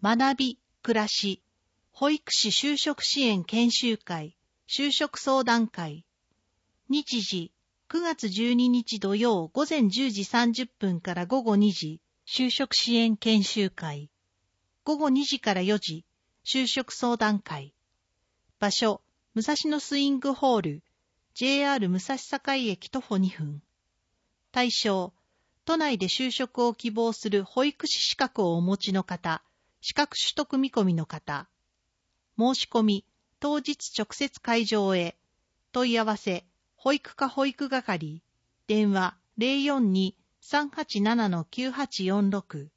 学び、暮らし、保育士就職支援研修会、就職相談会。日時、9月12日土曜午前10時30分から午後2時、就職支援研修会。午後2時から4時、就職相談会。場所、武蔵野スイングホール、JR 武蔵境駅徒歩2分。対象、都内で就職を希望する保育士資格をお持ちの方、資格取得見込みの方。申し込み、当日直接会場へ。問い合わせ、保育課保育係。電話 042-387-9846。